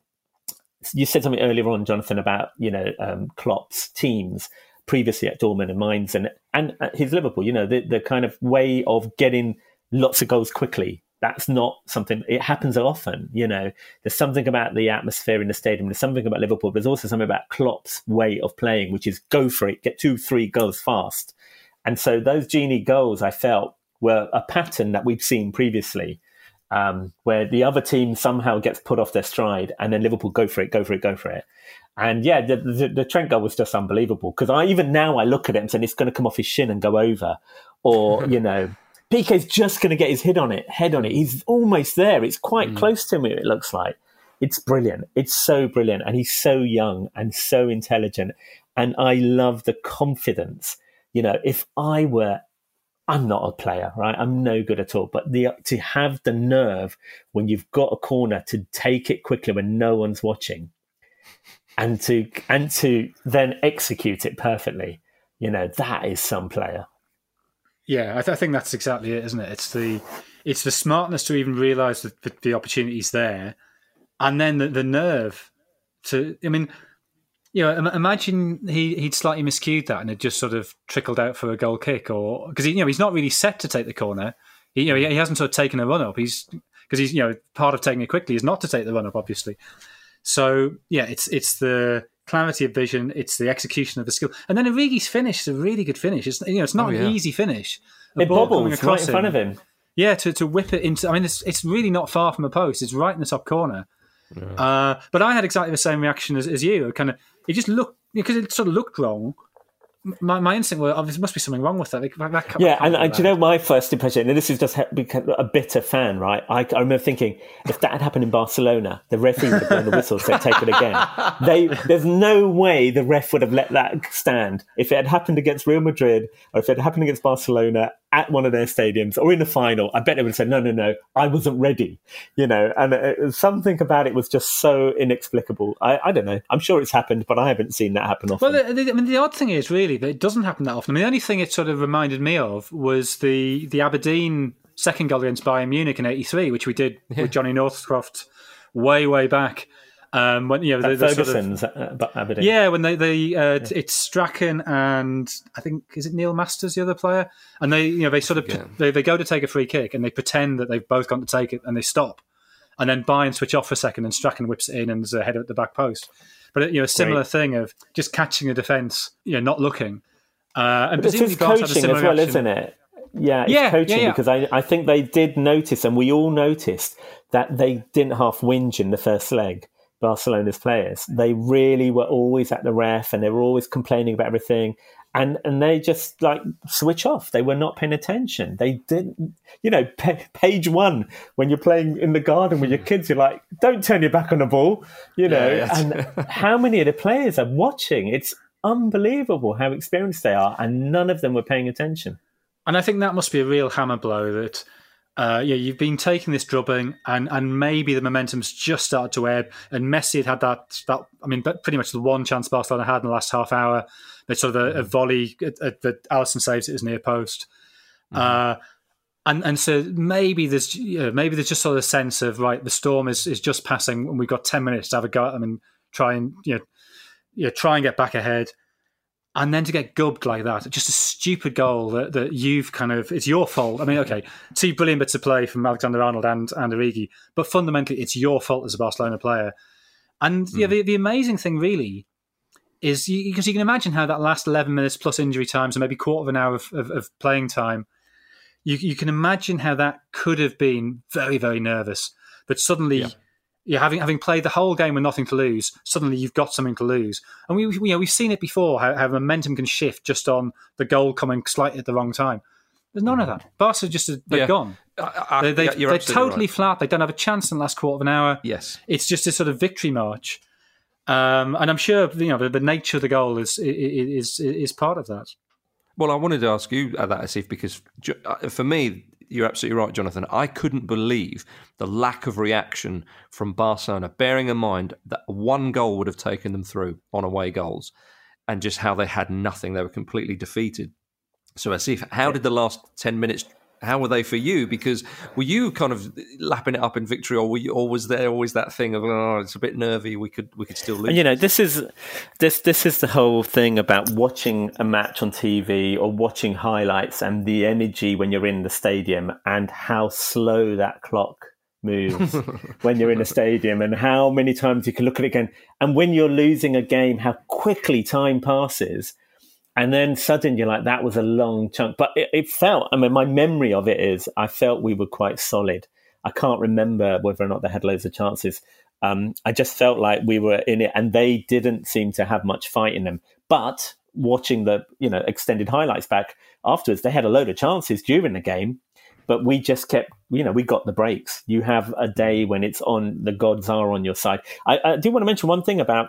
You said something earlier on, Jonathan, about you know um, Klopp's teams. Previously at Dortmund and Mainz and, and his Liverpool, you know, the, the kind of way of getting lots of goals quickly. That's not something, it happens often, you know. There's something about the atmosphere in the stadium. There's something about Liverpool. But there's also something about Klopp's way of playing, which is go for it, get two, three goals fast. And so those Gini goals, I felt, were a pattern that we'd seen previously, um, where the other team somehow gets put off their stride and then Liverpool go for it, go for it, go for it. And yeah, the, the, the Trent goal was just unbelievable because I even now I look at it and say it's going to come off his shin and go over, or you know, P K's just going to get his head on it, head on it. He's almost there. It's quite mm. close to him. It looks like it's brilliant. It's so brilliant, and he's so young and so intelligent. And I love the confidence. You know, if I were, I'm not a player, right? I'm no good at all. But the to have the nerve when you've got a corner to take it quickly when no one's watching. And to and to then execute it perfectly, you know, that is some player. Yeah, I, th- I think that's exactly it, isn't it? It's the it's the smartness to even realise that the, the opportunity's there, and then the, the nerve to. I mean, you know, imagine he he'd slightly miscued that and it just sort of trickled out for a goal kick, or because you know he's not really set to take the corner. He, you know, he, he hasn't sort of taken a run up. He's because he's you know part of taking it quickly is not to take the run up, obviously. So yeah, it's it's the clarity of vision, it's the execution of the skill, and then Origi's finish is a really good finish. It's you know it's not oh, yeah. an easy finish. The it bobbles right in front of him. Yeah, to, to whip it into. I mean, it's it's really not far from a post. It's right in the top corner. Yeah. Uh, but I had exactly the same reaction as, as you. Kind of, it just looked because it sort of looked wrong. My my instinct was, oh, there must be something wrong with that. that, that yeah, and, and do you know my first impression? And this is just a bitter fan, right? I, I remember thinking, if that had happened in Barcelona, the referee would have blown the whistle, said, take it again. They, there's no way the ref would have let that stand. If it had happened against Real Madrid, or if it had happened against Barcelona at one of their stadiums, or in the final, I bet they would have said, no, no, no, I wasn't ready. You know, and it, something about it was just so inexplicable. I, I don't know. I'm sure it's happened, but I haven't seen that happen often. Well, the, the, I mean, the odd thing is, really, that it doesn't happen that often. I mean, the only thing it sort of reminded me of was the the Aberdeen second goal against Bayern Munich in eighty-three, which we did yeah. with Johnny Northcroft way, way back. Um, when you know, the, the Ferguson's sort of, uh, Aberdeen. Yeah, when they, they uh, yeah. it's Strachan and I think is it Neil Masters, the other player, and they you know they sort of yeah. they, they go to take a free kick and they pretend that they've both gone to take it and they stop, and then Bayern switch off for a second and Strachan whips it in and there's a header at the back post. But you know, a similar Great. thing of just catching a defence, you know, not looking. Uh, and but this is coaching as well, reaction. Isn't it? Yeah, it's yeah, coaching yeah, yeah. because I, I think they did notice, and we all noticed, that they didn't half whinge in the first leg, Barcelona's players. They really were always at the ref, and they were always complaining about everything. And and they just like switch off. They were not paying attention. They didn't, you know, p- page one, when you're playing in the garden with your kids, you're like, don't turn your back on the ball, you know. Yeah, yes. And how many of the players are watching? It's unbelievable how experienced they are, and none of them were paying attention. And I think that must be a real hammer blow that, uh, yeah, you've been taking this drubbing, and, and maybe the momentum's just started to ebb. And Messi had had that, that, I mean, pretty much the one chance Barcelona had in the last half hour. It's sort of a, a volley that Alisson saves at his near post. Mm-hmm. Uh, and and so maybe there's you know, maybe there's just sort of a sense of, right, the storm is, is just passing, and we've got ten minutes to have a go at them and try and you know, you know try and get back ahead. And then to get gubbed like that, just a stupid goal that, that you've kind of, it's your fault. I mean, okay, two brilliant bits of play from Alexander-Arnold and, and Origi, but fundamentally it's your fault as a Barcelona player. And mm. yeah, the, the amazing thing really is, you, because you can imagine how that last eleven minutes plus injury time, so maybe quarter of an hour of, of, of playing time, you, you can imagine how that could have been very, very nervous. But suddenly... Yeah. Yeah, having having played the whole game with nothing to lose, suddenly you've got something to lose, and we, we you know we've seen it before how, how momentum can shift just on the goal coming slightly at the wrong time. There's none of that. Barca just they're yeah. gone. I, I, they, they, yeah, they're totally right. flat. They don't have a chance in the last quarter of an hour. Yes, it's just a sort of victory march, um, and I'm sure you know the, the nature of the goal is is is part of that. Well, I wanted to ask you that, Asif, because for me, you're absolutely right, Jonathan. I couldn't believe the lack of reaction from Barcelona, bearing in mind that one goal would have taken them through on away goals, and just how they had nothing. They were completely defeated. So, Asif, how did the last ten minutes, how were they for you? Because were you kind of lapping it up in victory, or were you, or was there always that thing of, oh, it's a bit nervy, we could we could still lose? And, you know, this is this this is the whole thing about watching a match on T V or watching highlights, and the energy when you're in the stadium, and how slow that clock moves when you're in a stadium, and how many times you can look at it again. And when you're losing a game, how quickly time passes. And then suddenly you're like, that was a long chunk. But it, it felt, I mean, my memory of it is I felt we were quite solid. I can't remember whether or not they had loads of chances. Um, I just felt like we were in it, and they didn't seem to have much fight in them. But watching the, you know, extended highlights back afterwards, they had a load of chances during the game, but we just kept, you know, we got the breaks. You have a day when it's on, the gods are on your side. I, I do want to mention one thing about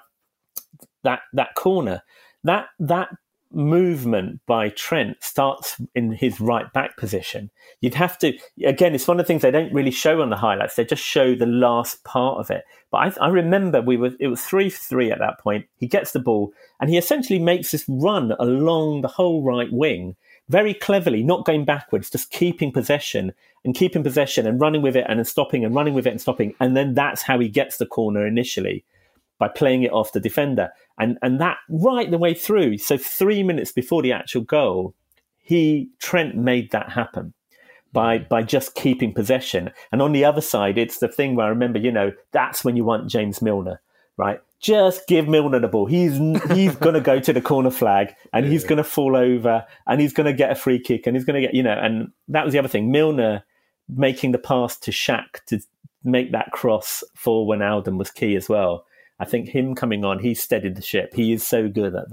that that corner. That that movement by Trent starts in his right back position. You'd have to, again, it's one of the things they don't really show on the highlights. They just show the last part of it. But I, I remember we were, it was three three at that point. He gets the ball and he essentially makes this run along the whole right wing very cleverly, not going backwards, just keeping possession and keeping possession and running with it and then stopping and running with it and stopping. And then that's how he gets the corner initially, by playing it off the defender. And and that right the way through. So three minutes before the actual goal, he Trent made that happen by by just keeping possession. And on the other side, it's the thing where I remember, you know, that's when you want James Milner, right? Just give Milner the ball. He's he's going to go to the corner flag, and yeah. he's going to fall over, and he's going to get a free kick, and he's going to get, you know, and that was the other thing. Milner making the pass to Shaq to make that cross for Wijnaldum was key as well. I think him coming on, he steadied the ship. He is so good at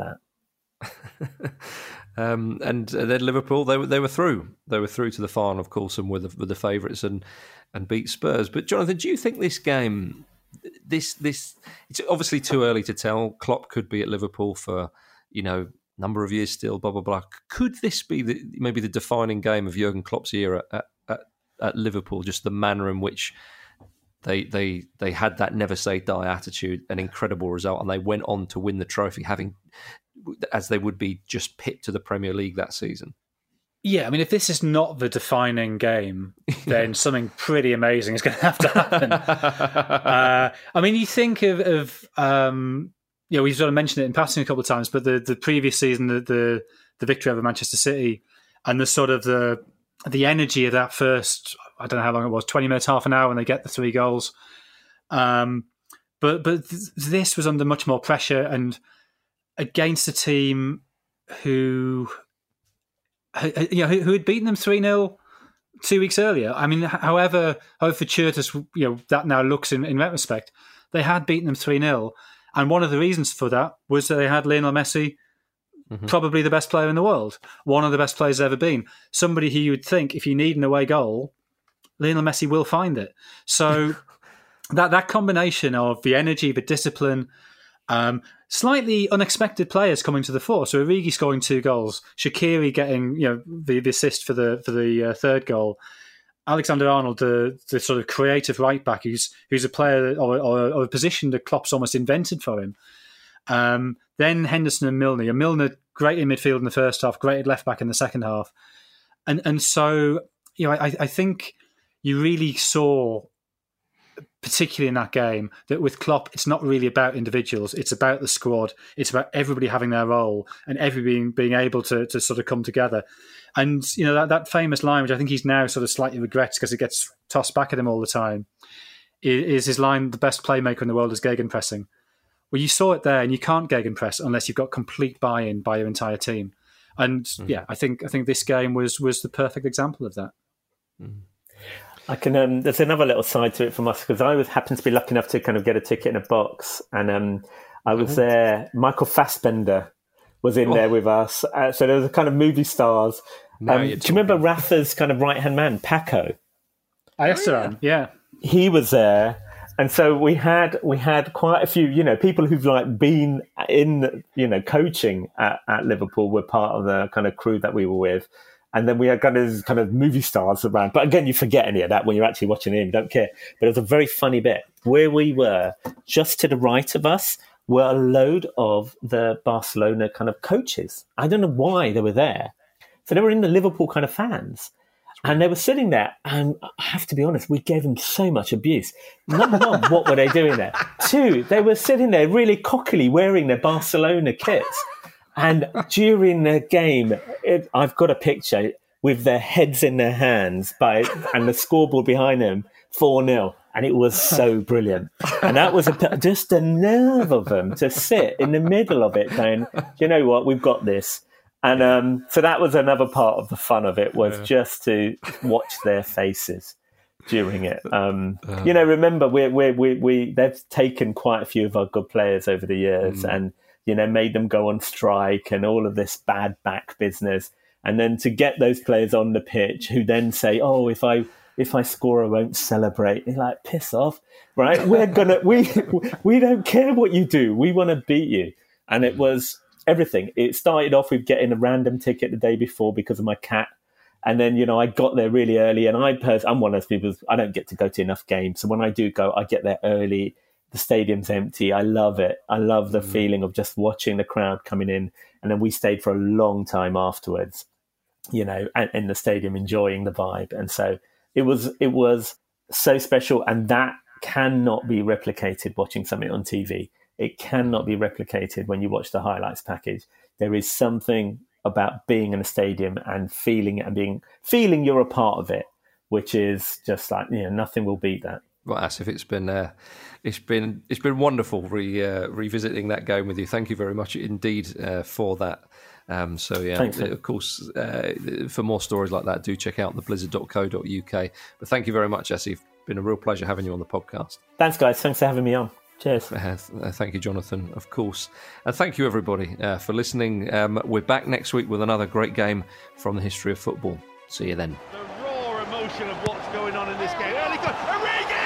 that. um, and then Liverpool, they were they were through. They were through to the final, of course, and were the, were the favourites and and beat Spurs. But Jonathan, do you think this game, this this it's obviously too early to tell. Klopp could be at Liverpool for, you know, number of years still. Blah blah blah. Could this be the, maybe the defining game of Jurgen Klopp's era at, at, at Liverpool? Just the manner in which They they they had that never say die attitude, an incredible result, and they went on to win the trophy, having, as they would be, just pipped to the Premier League that season. Yeah, I mean, if this is not the defining game, then something pretty amazing is going to have to happen. uh, I mean, you think of, of um, you know, we've sort of mentioned it in passing a couple of times, but the, the previous season, the, the the victory over Manchester City, and the sort of the the energy of that first, I don't know how long it was, twenty minutes, half an hour when they get the three goals. Um, but but th- this was under much more pressure and against a team who you know, who, who had beaten them three nil two weeks earlier. I mean, however, however fortuitous, you know, that now looks in, in retrospect, they had beaten them three nil. And one of the reasons for that was that they had Lionel Messi, mm-hmm. probably the best player in the world, one of the best players ever been. Somebody who you would think, if you need an away goal, Lionel Messi will find it. So that that combination of the energy, the discipline, um, slightly unexpected players coming to the fore. So Origi scoring two goals, Shaqiri getting you know the, the assist for the for the uh, third goal, Alexander Arnold, the the sort of creative right back, who's who's a player or, or, or a position that Klopp's almost invented for him. Um, then Henderson and Milner. And Milner great in midfield in the first half, great at left back in the second half, and and so you know I, I think you really saw, particularly in that game, that with Klopp, it's not really about individuals. It's about the squad. It's about everybody having their role and everybody being, being able to, to sort of come together. And, you know, that, that famous line, which I think he's now sort of slightly regrets because it gets tossed back at him all the time, is, is his line, the best playmaker in the world is gegenpressing. Well, you saw it there, and you can't gegenpress unless you've got complete buy-in by your entire team. And, mm. yeah, I think I think this game was was the perfect example of that. Mm. I can. Um, there's another little side to it from us because I was happened to be lucky enough to kind of get a ticket in a box, and um, I was oh. there. Michael Fassbender was in oh. there with us, uh, so there was a kind of movie stars. Um, do you remember Rafa's kind of right hand man, Paco? I yes, sir. Yeah, he was there, and so we had we had quite a few, you know, people who've like been in, you know, coaching at, at Liverpool were part of the kind of crew that we were with. And then we had kind of kind of movie stars around. But again, you forget any of that when you're actually watching it. You don't care. But it was a very funny bit. Where we were, just to the right of us, were a load of the Barcelona kind of coaches. I don't know why they were there. So they were in the Liverpool kind of fans. And they were sitting there. And I have to be honest, we gave them so much abuse. Number one, what were they doing there? Two, they were sitting there really cockily wearing their Barcelona kits. And during the game, it, I've got a picture with their heads in their hands by and the scoreboard behind them, four nil. And it was so brilliant. And that was a, just the nerve of them to sit in the middle of it going, you know what, we've got this. And um, so that was another part of the fun of it, was yeah. just to watch their faces during it. Um, uh, you know, remember, we we we we they've taken quite a few of our good players over the years mm. and, you know, made them go on strike and all of this bad back business. And then to get those players on the pitch who then say, oh, if I if I score, I won't celebrate. You're like, piss off, right? We're gonna we we don't care what you do. We want to beat you. And it was everything. It started off with getting a random ticket the day before because of my cat. And then, you know, I got there really early, and I pers- I'm one of those people, I don't get to go to enough games. So when I do go, I get there early. The stadium's empty. I love it. I love the mm. feeling of just watching the crowd coming in. And then we stayed for a long time afterwards, you know, in the stadium, enjoying the vibe. And so it was, it was so special. And that cannot be replicated watching something on T V. It cannot be replicated when you watch the highlights package. There is something about being in a stadium and feeling it and being, feeling you're a part of it, which is just like, you know, nothing will beat that. Well, Asif, it's been uh, it's been it's been wonderful re, uh, revisiting that game with you. Thank you very much indeed uh, for that. Um, so yeah, Thanks, of course, uh, for more stories like that, do check out the blizzard dot co dot uk. But thank you very much, Asif. It's been a real pleasure having you on the podcast. Thanks, guys. Thanks for having me on. Cheers. Uh, thank you, Jonathan, of course. And thank you, everybody, uh, for listening. Um, we're back next week with another great game from the history of football. See you then. The raw emotion of what's going on in this game. Early goal. Origi!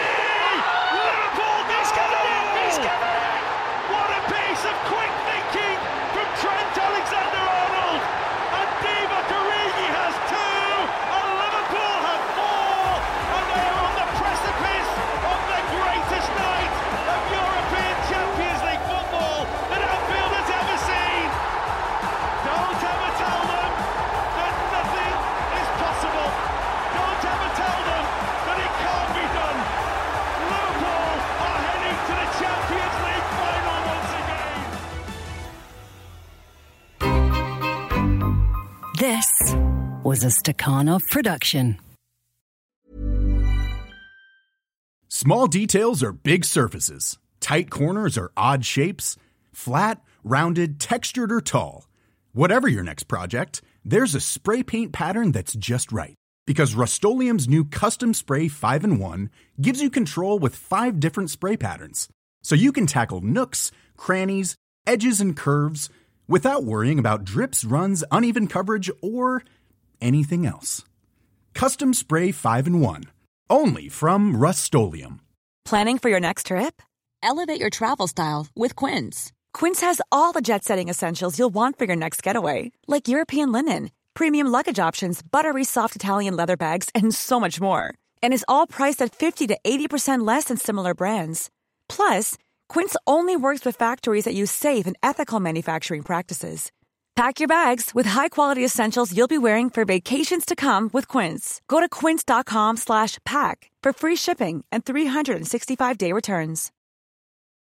Liverpool discovered it! Discovered it! What a piece of quick thinking from Trent Alexander-Arnold. And Divock Origi has two, and Liverpool have four, and they are on the precipice of the greatest night of European Champions League football that Anfield has ever seen. Don't ever tell them that nothing is possible. Don't ever tell them that it can't be done. Liverpool are heading to the Champions League final once again. This was a Stakhanov production. Small details are big surfaces. Tight corners are odd shapes. Flat, rounded, textured, or tall. Whatever your next project, there's a spray paint pattern that's just right. Because Rust-Oleum's new Custom Spray five in one gives you control with five different spray patterns. So you can tackle nooks, crannies, edges, and curves without worrying about drips, runs, uneven coverage, or anything else. Custom Spray five in one. Only from Rust-Oleum. Planning for your next trip? Elevate your travel style with Quince. Quince has all the jet-setting essentials you'll want for your next getaway, like European linen, premium luggage options, buttery soft Italian leather bags, and so much more. And is all priced at fifty to eighty percent less than similar brands. Plus, Quince only works with factories that use safe and ethical manufacturing practices. Pack your bags with high-quality essentials you'll be wearing for vacations to come with Quince. Go to quince.com slash pack for free shipping and three sixty-five day returns.